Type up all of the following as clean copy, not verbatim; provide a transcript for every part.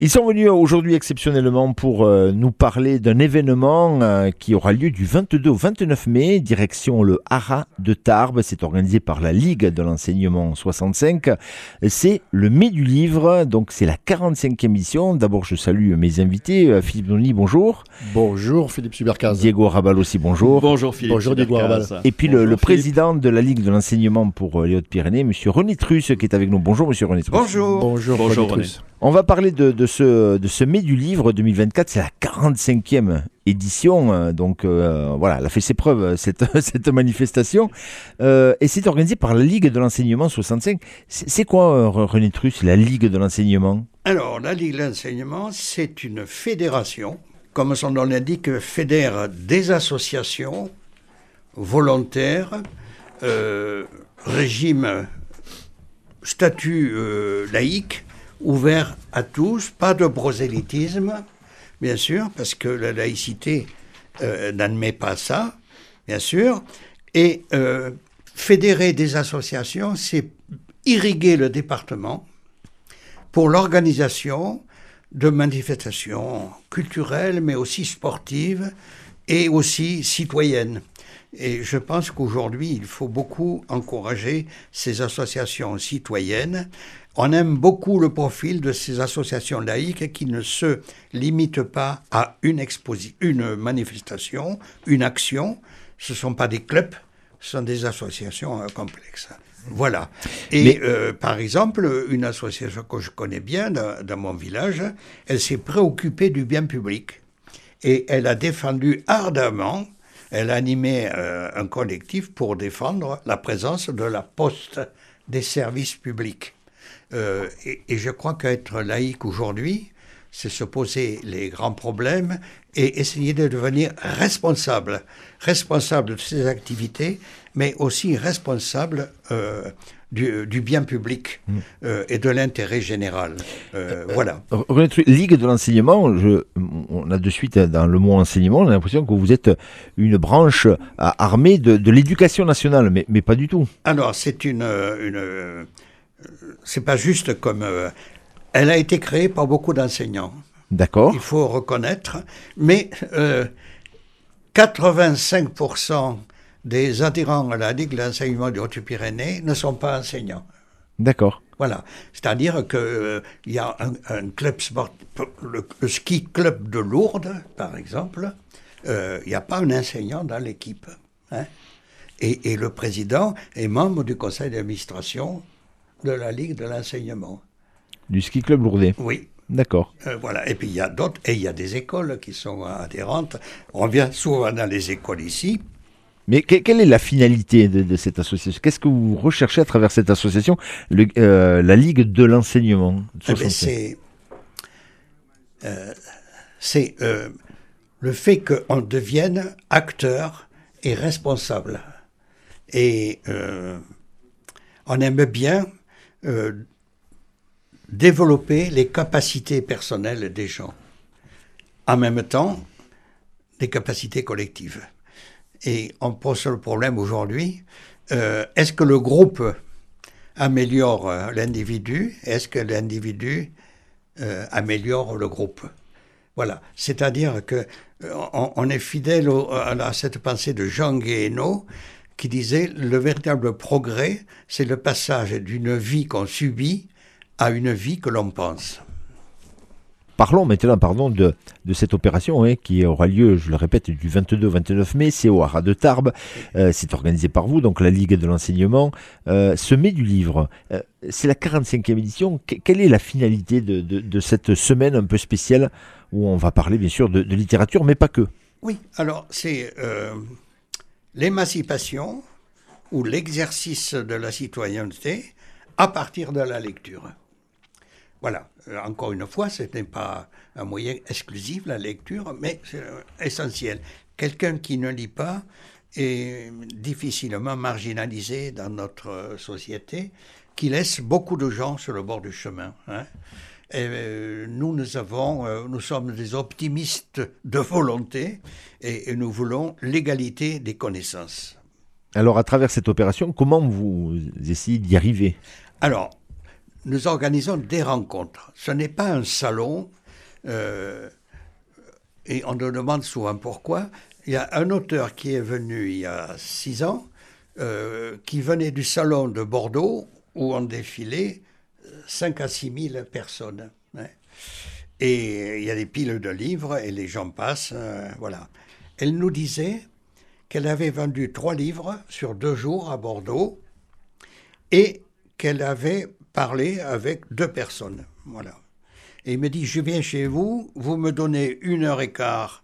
Ils sont venus aujourd'hui exceptionnellement pour nous parler d'un événement qui aura lieu du 22 au 29 mai, direction le Haras de Tarbes. C'est organisé par la Ligue de l'enseignement 65. C'est le Mai du livre, donc c'est la 45e édition. D'abord, je salue mes invités. Philippe Donny, bonjour. Bonjour Philippe Subercaz. Diego Rabal aussi, bonjour. Bonjour Philippe. Bonjour Diego Rabal. Et puis le président de la Ligue de l'enseignement pour les Hautes-Pyrénées, monsieur René Truss, qui est avec nous. Bonjour monsieur René Truss. Bonjour René. Truss. On va parler de ce Mai du livre 2024, c'est la 45e édition, donc voilà, elle a fait ses preuves, cette manifestation, et c'est organisé par la Ligue de l'enseignement 65. C'est quoi, René Truss, la Ligue de l'enseignement ? Alors, la Ligue de l'enseignement, c'est une fédération, comme son nom l'indique, fédère des associations volontaires, régime, statut laïque, ouvert à tous, pas de prosélytisme, bien sûr, parce que la laïcité n'admet pas ça, bien sûr, et fédérer des associations, c'est irriguer le département pour l'organisation de manifestations culturelles, mais aussi sportives et aussi citoyennes. Et je pense qu'aujourd'hui, il faut beaucoup encourager ces associations citoyennes. On aime beaucoup le profil de ces associations laïques qui ne se limitent pas à une manifestation, une action. Ce ne sont pas des clubs, ce sont des associations complexes. Voilà. Et par exemple, une association que je connais bien dans mon village, elle s'est préoccupée du bien public. Et elle a défendu ardemment, elle a animé un collectif pour défendre la présence de la poste des services publics. Et je crois qu'être laïque aujourd'hui, c'est se poser les grands problèmes et essayer de devenir responsable de ses activités, mais aussi responsable du bien public et de l'intérêt général. Voilà. Ligue de l'enseignement, on a de suite dans le mot enseignement, on a l'impression que vous êtes une branche armée de l'éducation nationale, mais pas du tout. Alors, c'est c'est pas juste comme... elle a été créée par beaucoup d'enseignants. D'accord. Il faut reconnaître. Mais 85% des adhérents à la Ligue de l'enseignement des Hautes-Pyrénées ne sont pas enseignants. D'accord. Voilà. C'est-à-dire qu'il y a un club sportif, le ski club de Lourdes, par exemple, il n'y a pas un enseignant dans l'équipe. Hein. Et le président est membre du conseil d'administration de la Ligue de l'enseignement. Du ski club lourdais. Oui. D'accord. Voilà. Et puis il y a d'autres, et il y a des écoles qui sont adhérentes. On vient souvent dans les écoles ici. Mais quelle est la finalité de cette association ? Qu'est-ce que vous recherchez à travers cette association, la Ligue de l'enseignement ? C'est le fait qu'on devienne acteur et responsable. Et on aime bien développer les capacités personnelles des gens. En même temps, des capacités collectives. Et on pose le problème aujourd'hui, est-ce que le groupe améliore l'individu ? Est-ce que l'individu améliore le groupe ? Voilà. C'est-à-dire qu'on est fidèle à cette pensée de Jean Guéhenno qui disait « Le véritable progrès, c'est le passage d'une vie qu'on subit à une vie que l'on pense ». Parlons maintenant de cette opération qui aura lieu, je le répète, du 22 au 29 mai. C'est au Haras de Tarbes. C'est organisé par vous, donc la Ligue de l'enseignement. Ce Mai du livre, c'est la 45e édition. Quelle est la finalité de cette semaine un peu spéciale où on va parler bien sûr de littérature, mais pas que ? Oui, alors c'est l'émancipation ou l'exercice de la citoyenneté à partir de la lecture. Voilà, encore une fois, ce n'est pas un moyen exclusif, la lecture, mais c'est essentiel. Quelqu'un qui ne lit pas est difficilement marginalisé dans notre société, qui laisse beaucoup de gens sur le bord du chemin. Hein. Et nous sommes des optimistes de volonté et nous voulons l'égalité des connaissances. Alors, à travers cette opération, comment vous essayez d'y arriver ? Alors, nous organisons des rencontres. Ce n'est pas un salon, et on nous demande souvent pourquoi. Il y a un auteur qui est venu il y a 6 ans, qui venait du salon de Bordeaux, où ont défilé 5 à 6 000 personnes. Hein. Et il y a des piles de livres, et les gens passent, voilà. Elle nous disait qu'elle avait vendu 3 livres sur 2 jours à Bordeaux, et qu'elle avait parlé avec 2 personnes, voilà. Et il me dit, je viens chez vous, vous me donnez 1h15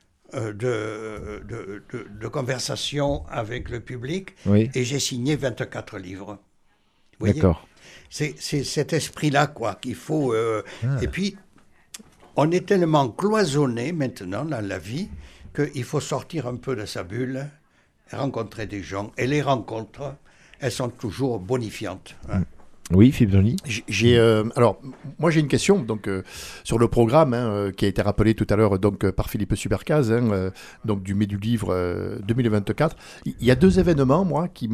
de conversation avec le public, Oui. et j'ai signé 24 livres. Vous voyez ? D'accord. C'est cet esprit-là, quoi, qu'il faut... Et puis, on est tellement cloisonné maintenant dans la vie qu'il faut sortir un peu de sa bulle, rencontrer des gens. Et les rencontres, elles sont toujours bonifiantes. Hein. Oui, Philippe Joly. Alors, moi j'ai une question donc, sur le programme qui a été rappelé tout à l'heure donc, par Philippe Subercaz, donc du Mai du Livre 2024. Il y a 2 événements, moi, qui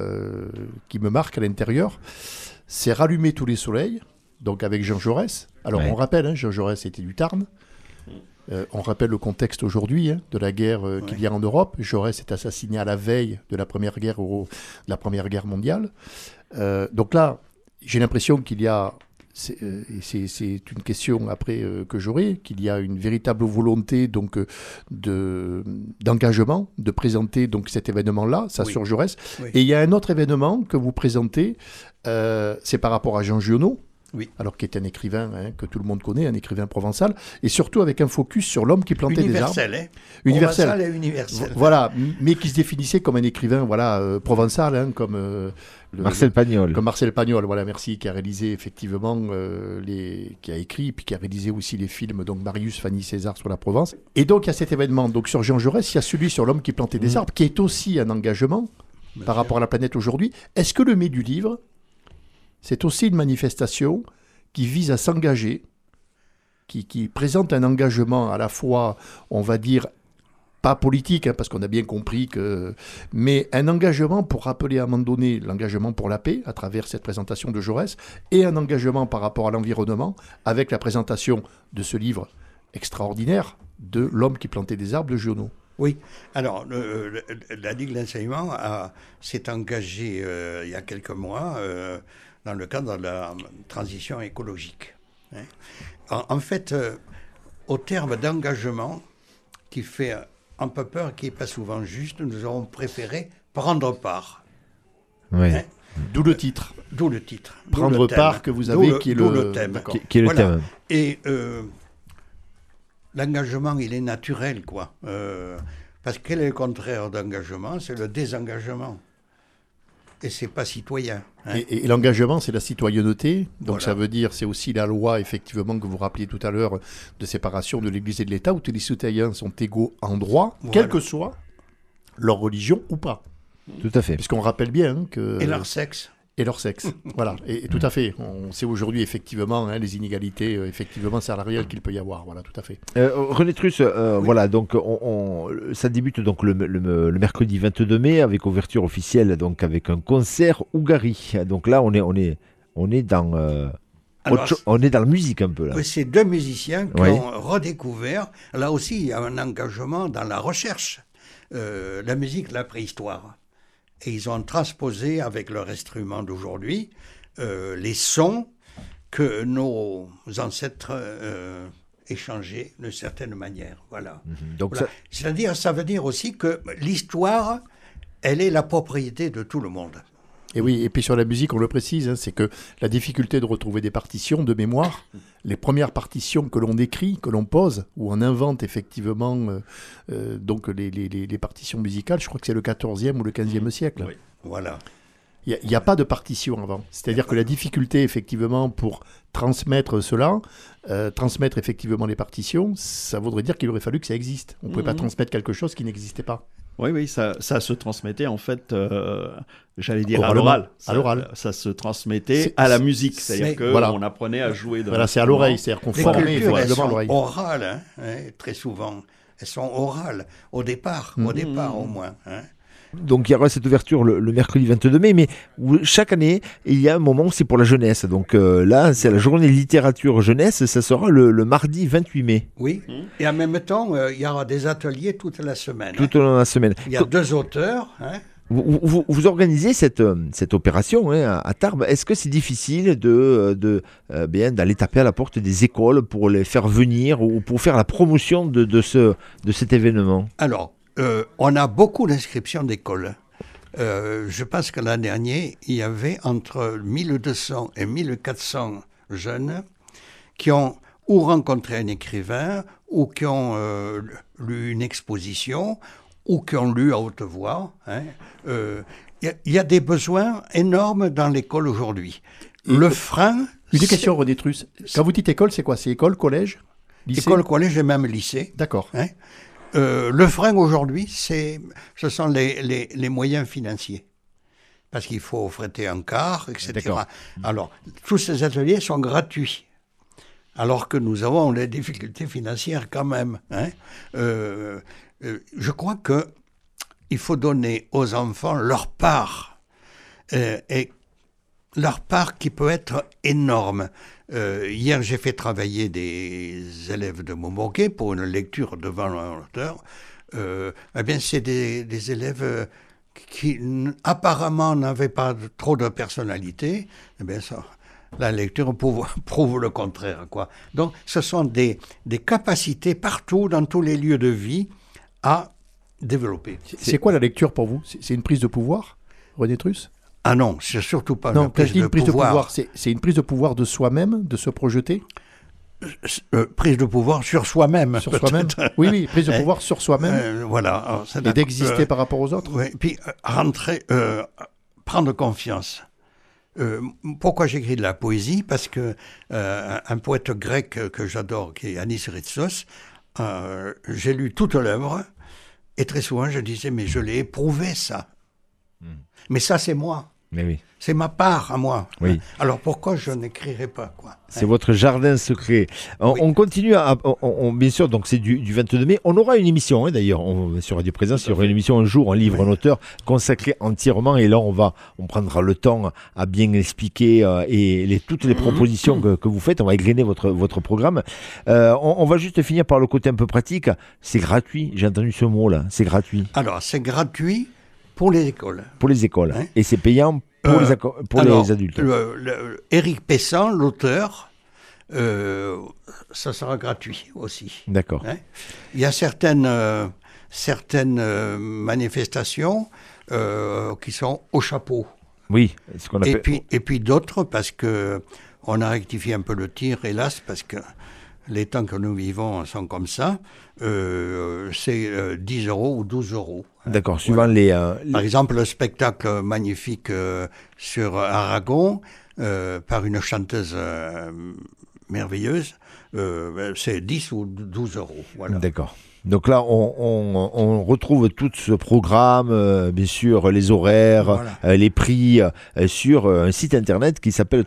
me marquent à l'intérieur. C'est Rallumer tous les soleils, donc avec Jean Jaurès. Alors, Ouais. on rappelle, Jean Jaurès était du Tarn. On rappelle le contexte aujourd'hui de la guerre qu'il y a en Europe. Jaurès est assassiné à la veille de la Première Guerre mondiale. Donc là, j'ai l'impression qu'il y a, c'est une question après que j'aurai, qu'il y a une véritable volonté donc d'engagement, de présenter donc cet événement-là, ça Oui. sur Jaurès. Oui. Et il y a un autre événement que vous présentez, c'est par rapport à Jean Giono. Oui. Alors qui est un écrivain que tout le monde connaît, un écrivain provençal, et surtout avec un focus sur l'homme qui plantait des arbres. Universel, hein. Universel. Provençal et universel. Voilà, mais qui se définissait comme un écrivain provençal, comme Marcel Pagnol. comme Marcel Pagnol, voilà, merci, qui a réalisé effectivement qui a écrit, puis qui a réalisé aussi les films, donc Marius, Fanny César sur la Provence. Et donc il y a cet événement, donc sur Jean Jaurès, il y a celui sur l'homme qui plantait des arbres, qui est aussi un engagement par rapport à la planète aujourd'hui. Est-ce que le Mai du Livre, c'est aussi une manifestation qui vise à s'engager, qui présente un engagement à la fois, on va dire, pas politique, parce qu'on a bien compris que... Mais un engagement pour rappeler à un moment donné l'engagement pour la paix, à travers cette présentation de Jaurès, et un engagement par rapport à l'environnement, avec la présentation de ce livre extraordinaire de L'homme qui plantait des arbres de Giono. Oui, alors la Ligue de l'enseignement s'est engagée il y a quelques mois dans le cadre de la transition écologique. Hein. En fait, au terme d'engagement, qui fait un peu peur, qui n'est pas souvent juste, nous avons préféré prendre part. Ouais. Hein. D'où le titre. D'où le titre. d'où Prendre le thème. part que vous avez, qui est d'où le... le thème. D'accord. Qui est le Voilà. thème. Et l'engagement, il est naturel, quoi. Parce que quel est le contraire d'engagement ? C'est le désengagement. Et c'est pas citoyen. Hein. Et l'engagement, c'est la citoyenneté. Donc Voilà. ça veut dire, c'est aussi la loi, effectivement, que vous rappeliez tout à l'heure, de séparation de l'Église et de l'État, où tous les citoyens sont égaux en droit, Voilà. quelle que soit leur religion ou pas. Tout à fait. Puisqu'on rappelle bien que... Et leur sexe. Et leur sexe. Voilà. Et tout à fait. On sait aujourd'hui, effectivement, les inégalités effectivement salariales qu'il peut y avoir. Voilà, tout à fait. René Truss, voilà, donc ça débute donc le mercredi 22 mai avec ouverture officielle, donc avec un concert Ougari. Donc là, on est dans Alors, on est dans la musique un peu là. c'est 2 musiciens qui Oui. ont redécouvert. Là aussi, il y a un engagement dans la recherche. La musique, la préhistoire. Et ils ont transposé avec leur instrument d'aujourd'hui les sons que nos ancêtres échangeaient d'une certaine manière. Voilà. Donc Voilà. C'est-à-dire, ça veut dire aussi que l'histoire, elle est la propriété de tout le monde. Et oui, et puis sur la musique, on le précise, c'est que la difficulté de retrouver des partitions de mémoire, les premières partitions que l'on écrit, que l'on pose, où on invente effectivement donc les partitions musicales, je crois que c'est le 14e ou le 15e siècle. Oui. Voilà. Il n'y a pas de partition avant. C'est-à-dire que la difficulté, effectivement, pour transmettre cela, transmettre effectivement les partitions, ça voudrait dire qu'il aurait fallu que ça existe. On ne pouvait pas transmettre quelque chose qui n'existait pas. Oui, ça se transmettait en fait, j'allais dire Oralement, à l'oral. à l'oral. Ça se transmettait C'est- à la musique, c'est- c'est-à-dire qu'on voilà. apprenait à jouer de Voilà, c'est à l'oreille, c'est-à-dire qu'on Les formait cultures, elles effectivement sont l'oreille. orales, très souvent. Elles sont orales, au départ au moins. Hein. Donc il y aura cette ouverture le mercredi 22 mai, mais chaque année, il y a un moment où c'est pour la jeunesse. Donc là, c'est la journée littérature jeunesse, ça sera le mardi 28 mai. Oui, et en même temps, il y aura des ateliers toute la semaine. Tout au long de la semaine. Il y a 2 auteurs. Vous organisez cette opération à Tarbes. Est-ce que c'est difficile d'aller taper à la porte des écoles pour les faire venir ou pour faire la promotion de cet événement? Alors, on a beaucoup d'inscriptions d'écoles. Je pense que l'an dernier, il y avait entre 1200 et 1400 jeunes qui ont ou rencontré un écrivain, ou qui ont lu une exposition, ou qui ont lu à haute voix. Il y a des besoins énormes dans l'école aujourd'hui. Le frein... Une question, René Truss. Quand vous dites école, c'est quoi? C'est école, collège, lycée? École, collège et même lycée. D'accord. Le frein aujourd'hui, ce sont les moyens financiers. Parce qu'il faut fréter un car, etc. D'accord. Alors, tous ces ateliers sont gratuits. Alors que nous avons des difficultés financières quand même. Je crois qu'il faut donner aux enfants leur part. Et leur part qui peut être énorme. Hier, j'ai fait travailler des élèves de Montmoquet pour une lecture devant un auteur. Eh bien, c'est des élèves qui apparemment n'avaient pas trop de personnalité. Eh bien, ça, la lecture prouve le contraire, quoi. Donc, ce sont des capacités partout, dans tous les lieux de vie, à développer. C'est quoi la lecture pour vous? C'est une prise de pouvoir, René Truss? Ah non, c'est surtout pas non, une prise de pouvoir. C'est une prise de pouvoir de soi-même, de se projeter? Prise de pouvoir sur soi-même. Sur soi-même? Oui, prise de pouvoir sur soi-même. Voilà. Alors, et d'exister par rapport aux autres? Oui, puis prendre confiance. Pourquoi j'écris de la poésie? Parce que un poète grec que j'adore, qui est Yanis Ritsos, j'ai lu toute l'œuvre, et très souvent je disais, mais je l'ai éprouvé ça. Mais ça, c'est moi. Mais oui. C'est ma part à moi. Oui. Alors pourquoi je n'écrirais pas, quoi? C'est votre jardin secret. On continue bien sûr, donc c'est du 22 mai. On aura une émission, d'ailleurs, sur Radio Présence, il y aura une émission un jour, un livre, un auteur, consacré entièrement. Et là, on prendra le temps à bien expliquer toutes les propositions que vous faites. On va égrener votre programme. On va juste finir par le côté un peu pratique. C'est gratuit. J'ai entendu ce mot-là. C'est gratuit. Alors, c'est gratuit pour les écoles. Pour les écoles. Et c'est payant pour les adultes. Éric Pessan, l'auteur, ça sera gratuit aussi. D'accord. Il y a certaines manifestations qui sont au chapeau. Oui, ce qu'on appelle... Et puis d'autres, parce qu'on a rectifié un peu le tir, hélas, parce que les temps que nous vivons sont comme ça, c'est 10 € ou 12 €. D'accord, suivant les... Par exemple, le spectacle magnifique sur Aragon, par une chanteuse merveilleuse, c'est 10 ou 12 €. Voilà. D'accord. Donc là, on retrouve tout ce programme, bien sûr, les horaires, les prix, sur un site internet qui s'appelle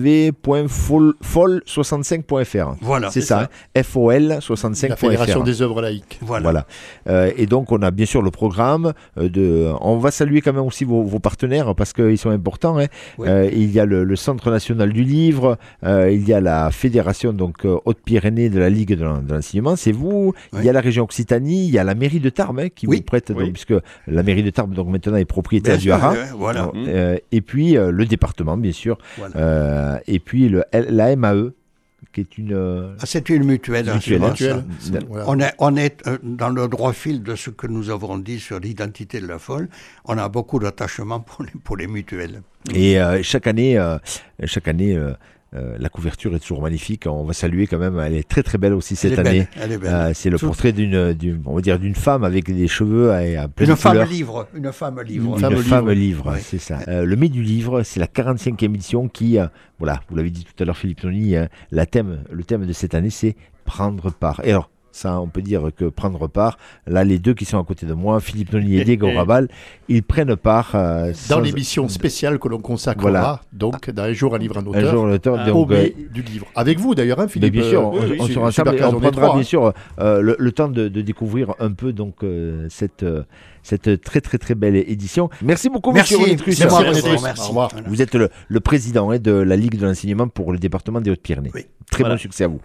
www.fol65.fr. Voilà. C'est ça, FOL65.fr. La Fédération des œuvres laïques. Voilà. Et donc, on a bien sûr le programme. On va saluer quand même aussi vos partenaires parce qu'ils sont importants. Oui. Il y a le Centre national du livre, il y a la Fédération Haute-Pyrénées de la Ligue de l'enseignement, c'est vous. Oui. Il y a la région Occitanie, il y a la mairie de Tarbes qui vous prête, donc, puisque la mairie de Tarbes donc, maintenant est propriétaire du Haras. Voilà. Et puis le département, bien sûr. Voilà. Et puis la MAE, qui est une... c'est une mutuelle. Mutuelle. Voilà. On est dans le droit fil de ce que nous avons dit sur l'identité de la folle. On a beaucoup d'attachement pour les mutuelles. Et chaque année, la couverture est toujours magnifique. On va saluer quand même. Elle est très très belle aussi cette année. Elle est belle. C'est le portrait d'une femme avec des cheveux à plein de couleurs. Une femme livre, oui. C'est ça. Le mai du livre, c'est la 45e édition qui, voilà, vous l'avez dit tout à l'heure, Philippe Tony, le thème de cette année, c'est prendre part. Et alors, Ça, on peut dire que prendre part. Là, les deux qui sont à côté de moi, Philippe Nollier et Diego Raval, ils prennent part dans l'émission spéciale que l'on consacrera donc dans Un jour un livre un auteur, un jour l'auteur au mai du livre. Avec vous d'ailleurs, hein, Philippe. Bien sûr, on c'est sera une super ensemble et case, on est prendra trois, bien hein. sûr le temps de découvrir un peu donc cette très très très belle édition. Merci beaucoup, Merci. monsieur René-Truss. Merci, Merci. René-Truss. Merci. Au revoir. Voilà. Vous êtes le président de la Ligue de l'enseignement pour le département des Hautes-Pyrénées. Oui. Très Voilà. bon succès à vous.